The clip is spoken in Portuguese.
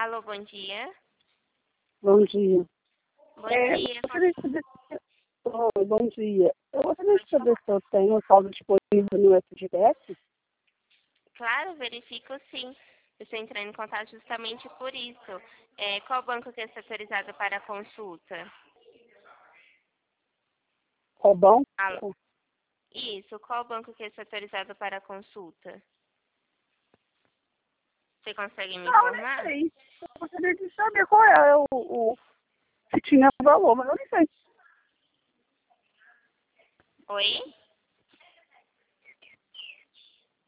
Alô, bom dia. Bom dia. Bom dia. Gostaria de saber Oi, bom dia. Eu gostaria de saber se eu tenho saldo disponível no FGTS. Claro, verifico sim. Eu estou entrando em contato justamente por isso. Qual banco que está autorizado para a consulta? Qual Alô? banco? Isso, qual banco que está autorizado para a consulta? Você consegue me Não, eu nem informar? sei. Eu gostaria de saber qual é se tinha valor, mas eu nem sei. Oi?